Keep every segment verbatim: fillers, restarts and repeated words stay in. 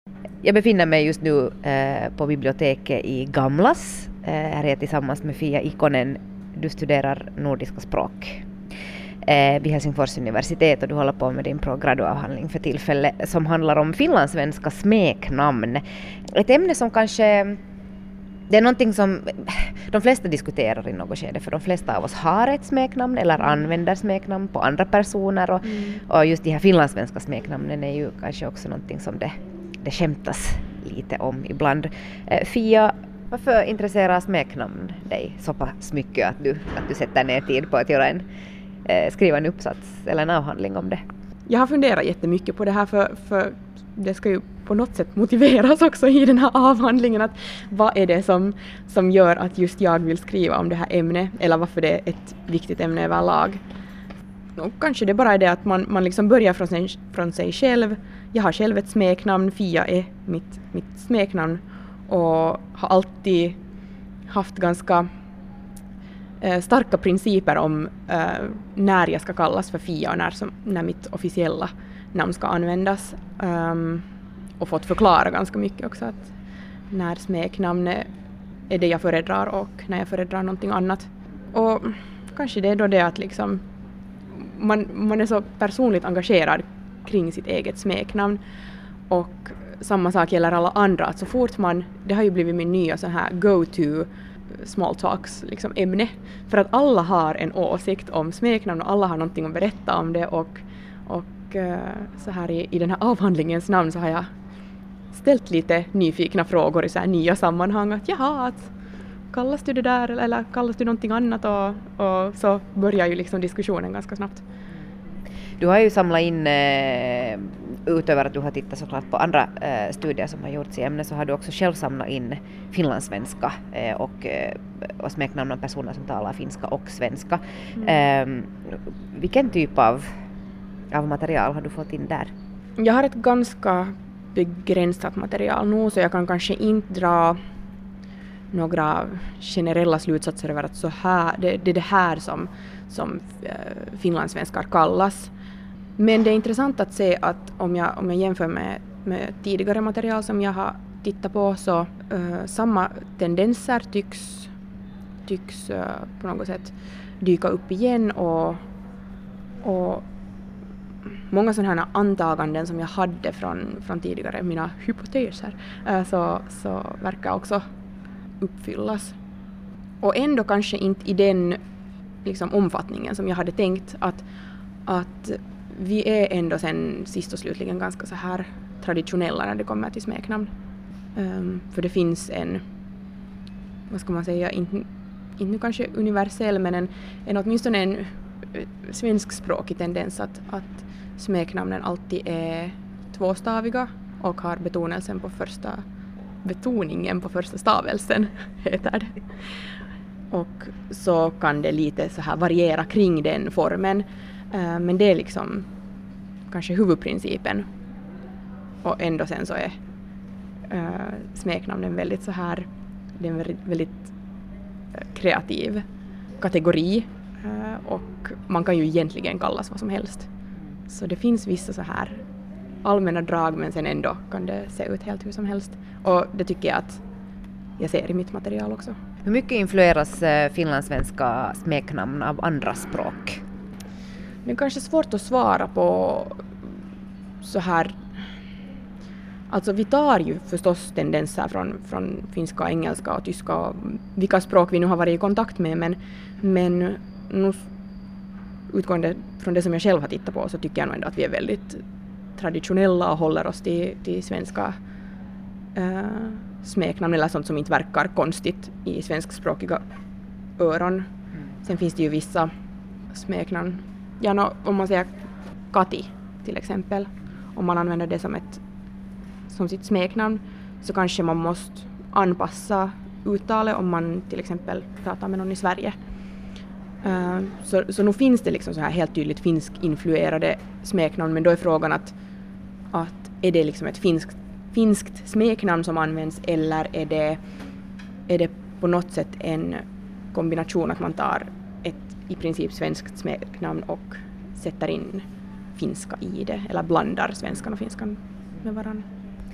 Jag befinner mig just nu eh, på biblioteket i Gamlas. Eh, här är jag tillsammans med Fia Ikonen. Du studerar nordiska språk eh, vid Helsingfors universitet och du håller på med din prograduavhandling för tillfället som handlar om finlandssvenska smeknamn. Ett ämne som kanske... Det är någonting som de flesta diskuterar i något skede, för de flesta av oss har ett smeknamn eller använder smeknamn på andra personer och, mm. och just de här finlandssvenska smeknamnen är ju kanske också någonting som det, det skämtas lite om ibland. Eh, Fia, varför intresserar smeknamn dig så pass mycket att du, att du sätter ner tid på att göra en, eh, skriva en uppsats eller en avhandling om det? Jag har funderat jättemycket på det här för, för det ska ju på något sätt motiveras också i den här avhandlingen, att vad är det som, som gör att just jag vill skriva om det här ämnet, eller varför det är ett viktigt ämne överlag. Och kanske det bara är det att man, man liksom börjar från sig, från sig själv. Jag har själv ett smeknamn, Fia är mitt, mitt smeknamn och har alltid haft ganska eh, starka principer om eh, när jag ska kallas för Fia och när, som, när mitt officiella namn ska användas. Um, och fått förklara ganska mycket också att när smeknamn är det jag föredrar och när jag föredrar någonting annat. Och kanske det är då det att liksom man, man är så personligt engagerad kring sitt eget smeknamn, och samma sak gäller alla andra, att så fort man, det har ju blivit min nya så här go-to small talks liksom ämne, för att alla har en åsikt om smeknamn och alla har någonting att berätta om det, och, och så här i, i den här avhandlingens namn så har jag ställt lite nyfikna frågor i så här nya sammanhang, att jaha, att kallas du det där eller, eller kallas du någonting annat, och, och så börjar ju liksom diskussionen ganska snabbt. Du har ju samlat in, eh, utöver att du har tittat såklart på andra eh, studier som har gjorts i ämnet, så har du också själv samlat in finlandssvenska eh, och, eh, och smeknamn av personer som talar finska och svenska. Mm. Eh, vilken typ av av material har du fått in där? Jag har ett ganska begränsat material nu, så jag kan kanske inte dra några generella slutsatser över att så här, det, det är det här som, som äh, finlandssvenskar kallas. Men det är intressant att se att om jag, om jag jämför med, med tidigare material som jag har tittat på, så äh, samma tendenser tycks, tycks äh, på något sätt dyka upp igen, och, och många sådana här antaganden som jag hade från, från tidigare, mina hypoteser, äh, så, så verkar också uppfyllas. Och ändå kanske inte i den liksom, omfattningen som jag hade tänkt, att, att vi är ändå sen sist och slutligen ganska så här traditionella när det kommer till smeknamn. Um, för det finns en, vad ska man säga, inte, inte kanske universell, men en, en åtminstone en svenskspråkig tendens att, att smeknamnen alltid är tvåstaviga och har betonelsen på första, betoningen på första stavelsen heter det. Och så kan det lite så här variera kring den formen, uh, men det är liksom kanske huvudprincipen. Och ändå sen så är uh, smeknamnen väldigt så här, det är en väldigt, väldigt kreativ kategori. Uh, och man kan ju egentligen kallas vad som helst. Så det finns vissa så här allmänna drag, men sen ändå kan det se ut helt hur som helst. Och det tycker jag att jag ser i mitt material också. Hur mycket influeras uh, finlandssvenska smeknamn av andra språk? Det är kanske svårt att svara på så här. Alltså vi tar ju förstås tendenser från, från finska, engelska och tyska och vilka språk vi nu har varit i kontakt med, men, men nu, utgående från det som jag själv har tittat på, så tycker jag nog ändå att vi är väldigt traditionella och håller oss till, till svenska äh, smeknamn eller sånt som inte verkar konstigt i svenskspråkiga öron. Mm. Sen finns det ju vissa smeknamn. Ja, no, om man säger Kati till exempel, om man använder det som ett som sitt smeknamn, så kanske man måste anpassa uttalet om man till exempel pratar med någon i Sverige. Uh, så, så nu finns det liksom så här helt tydligt finsk-influerade smeknamn, men då är frågan att, att är det liksom ett finskt, finskt smeknamn som används, eller är det, är det på något sätt en kombination att man tar ett i princip svenskt smeknamn och sätter in finska i det, eller blandar svenskan och finskan med varandra.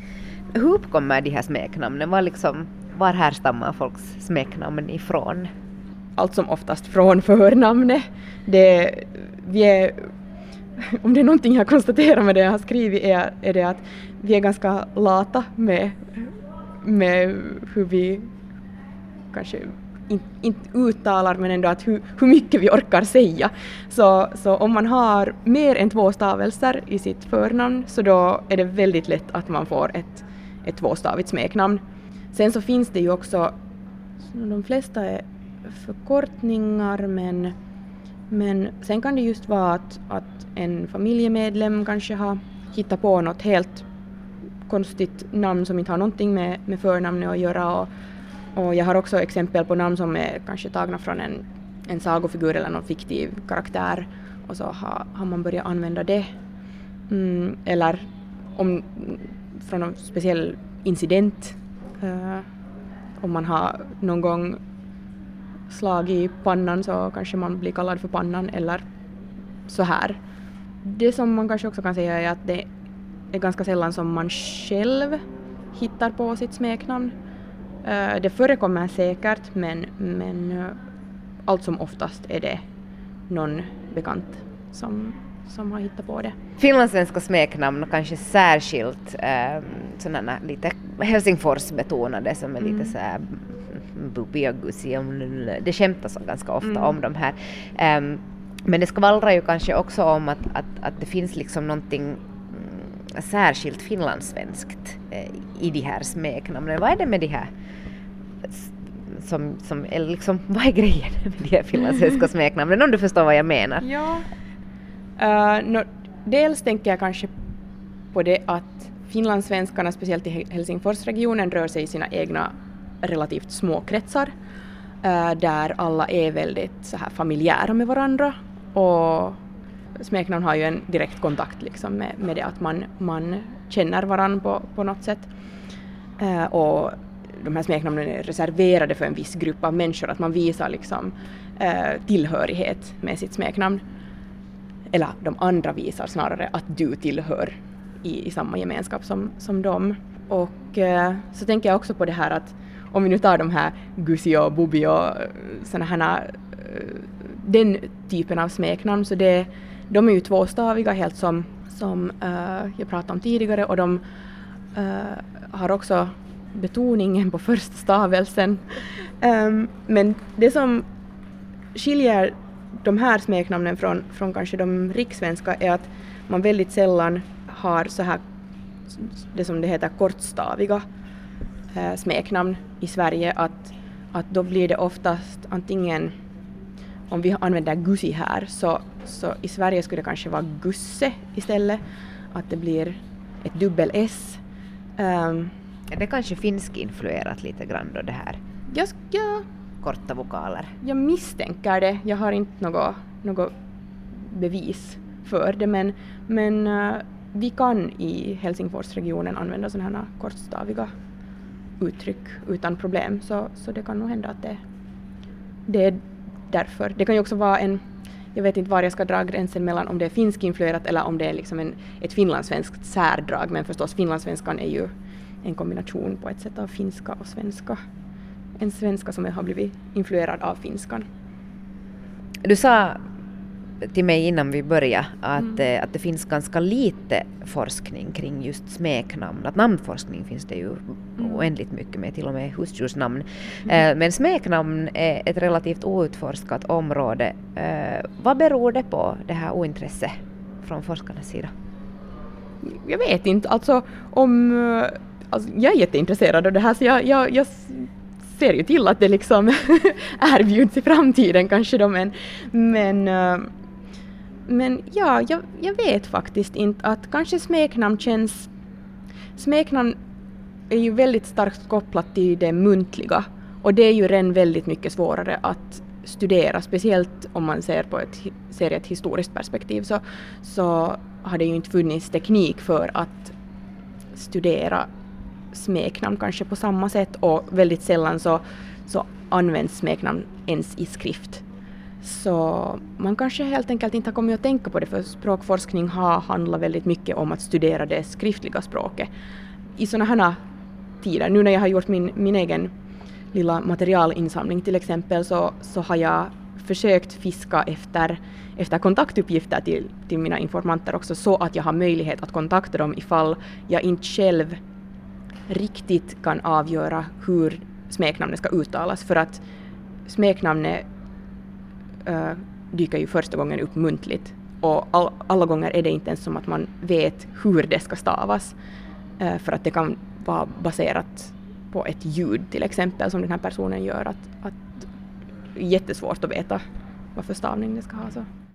Hur uppkommer de här smeknamnen? Var, liksom, var härstammar folks smeknamn ifrån? Allt som oftast från förnamnet. Det, vi är, om det är någonting jag konstaterar med det jag har skrivit är, är det att vi är ganska lata med, med hur vi kanske inte in uttalar men ändå att hur, hur mycket vi orkar säga. Så, så om man har mer än två stavelser i sitt förnamn så då är det väldigt lätt att man får ett, ett tvåstavigt smeknamn. Sen så finns det ju också, de flesta är förkortningar men, men sen kan det just vara att, att en familjemedlem kanske har hittat på något helt konstigt namn som inte har någonting med, med förnamnet att göra och, och jag har också exempel på namn som är kanske tagna från en, en sagofigur eller någon fiktiv karaktär och så har, har man börjat använda det mm, eller om, från någon speciell incident uh, om man har någon gång slag i pannan så kanske man blir kallad för pannan eller så här. Det som man kanske också kan säga är att det är ganska sällan som man själv hittar på sitt smeknamn. Uh, det förekommer säkert men, men uh, allt som oftast är det någon bekant som, som har hittat på det. Finlandssvenska smeknamn kanske särskilt uh, sådana lite Helsingfors-betonade som är mm. lite så här Bubi och Gussi, det skämtas ganska ofta mm. om de här. Um, men det skvallrar ju kanske också om att, att, att det finns liksom någonting mm, särskilt finlandssvenskt eh, i de här smeknamnen. Vad är det med de här som, som eller liksom, vad är grejen med de här finlandssvenska smeknamnen om du förstår vad jag menar? Ja. Uh, no, dels tänker jag kanske på det att finlandssvenskarna speciellt i Helsingforsregionen rör sig i sina egna relativt små kretsar äh, där alla är väldigt så här familjära med varandra och smeknamn har ju en direkt kontakt liksom med, med det att man, man känner varandra på, på något sätt äh, och de här smeknamnen är reserverade för en viss grupp av människor att man visar liksom äh, tillhörighet med sitt smeknamn eller de andra visar snarare att du tillhör i, i samma gemenskap som, som dem och äh, så tänker jag också på det här att om vi nu tar de här Gussi och Bubi och såna här, den typen av smeknamn så det, de är ju tvåstaviga helt som, som uh, jag pratade om tidigare och de uh, har också betoningen på första stavelsen. Um, men det som skiljer de här smeknamnen från, från kanske de rikssvenska är att man väldigt sällan har så här det som det heter kortstaviga eh, smeknamn i Sverige att, att då blir det oftast antingen om vi använder Gussi här så, så i Sverige skulle det kanske vara Gusse istället att det blir ett dubbel S. Um, det kanske finsk influerat lite grann då det här. Jag, jag, korta vokaler. Jag misstänker det. Jag har inte något, något bevis för det men, men uh, vi kan i Helsingforsregionen använda sådana här kortstaviga uttryck utan problem så, så det kan nog hända att det, det är därför. Det kan ju också vara en, jag vet inte var jag ska dra gränsen mellan om det är finsk influerat eller om det är liksom en, ett finlandssvenskt särdrag men förstås finlandssvenskan är ju en kombination på ett sätt av finska och svenska. En svenska som har blivit influerad av finskan. Du sa till mig innan vi började att, mm. att det finns ganska lite forskning kring just smeknamn. Att namnforskning finns det ju mm. oändligt mycket med, till och med husdjursnamn. Mm. Men smeknamn är ett relativt outforskat område. Vad beror det på, det här ointresse från forskarnas sida? Jag vet inte. Alltså, om, alltså, jag är jätteintresserad av det här så jag, jag, jag ser ju till att det liksom erbjuds i framtiden kanske då, men, men, men ja, jag, jag vet faktiskt inte att kanske smeknamn känns, smeknamn är ju väldigt starkt kopplat till det muntliga och det är ju redan väldigt mycket svårare att studera, speciellt om man ser på ett, ser ett historiskt perspektiv så, så har det ju inte funnits teknik för att studera smeknamn kanske på samma sätt och väldigt sällan så, så används smeknamn ens i skrift. Så man kanske helt enkelt inte har kommit att tänka på det för språkforskning har handlat väldigt mycket om att studera det skriftliga språket. i såna här tider, nu när jag har gjort min, min egen lilla materialinsamling till exempel, så, så har jag försökt fiska efter, efter kontaktuppgifter till, till mina informanter också, så att jag har möjlighet att kontakta dem ifall jag inte själv riktigt kan avgöra hur smeknamnet ska uttalas, för att smeknamnet äh, dyker ju första gången upp muntligt, och all, alla gånger är det inte ens som att man vet hur det ska stavas, äh, för att det kan vara baserat på ett ljud till exempel som den här personen gör, att, att jättesvårt att veta vad för stavning det ska ha. Så.